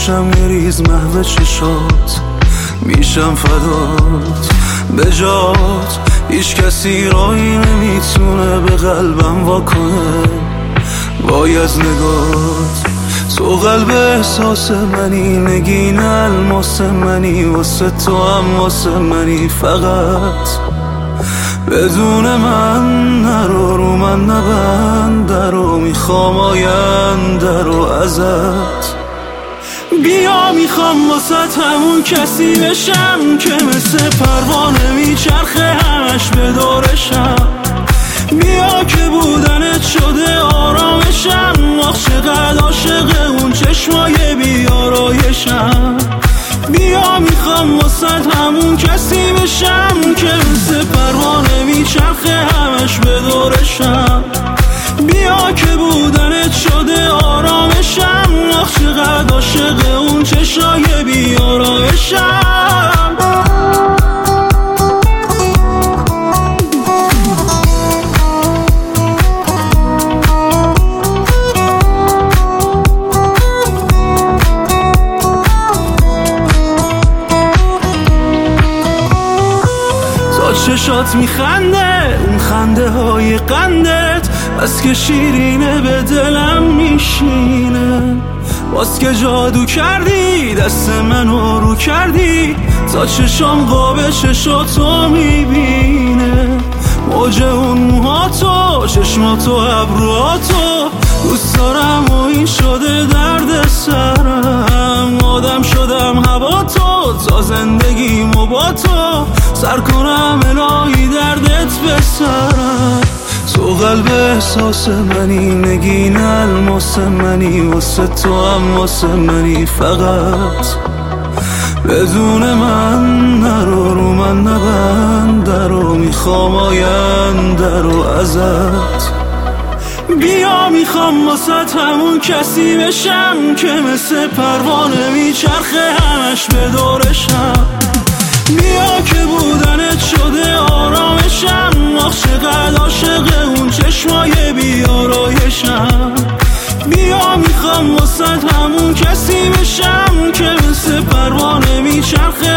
باشم یه ریز محو چشات، میشم فدات به جات. هیچ کسی راهی نمیتونه به قلبم واکنه وای از نگات. تو قلب احساس منی، نگین الماس منی، واسه تو هم واسه منی. فقط بدون من نرو، رو من نبند درو، میخوام آینده رو ازت. بیا میخوام واسه همون کسی بشم که مثل پروانه میچرخه همش به دورشم. بیا که بودنت شده آرامشم، آخ چقدر عاشق اون چشمای بیارایشم. بیا میخوام واسه همون کسی بشم که مثل پروانه میچرخه همش به دورشم. بیا که بودنت شده آرامشم، آخ چقدر عاشق اون چشمای بیارایشم. چشات میخنده، اون خنده های قندت بس که شیرینه به دلم میشینه. باز که جادو کردی دست منو رو کردی، تا چشام قاب چشاتو میبینه. موج اون موهاتو، چشماتو، ابروهاتو دوست دارم و این شده درد سرم. آدم شدم هوا تا زندگیم و با تو سر کنم الهی دردت بسرم. تو قلب احساس منی، نگین الماس منی، واسه تو هم واسه منی. فقط بدون من نرو، رو من نبند درو، میخوام آینده رو ازت. بیا میخوام واسه همون کسی بشم که مثل پروانه میچرخه همش به دورشم. بیا که بودنت شده آرامشم، آخ چقدر عاشق اون چشمای بیارایشم. بیا میخوام واسه همون کسی بشم که مثل پروانه میچرخه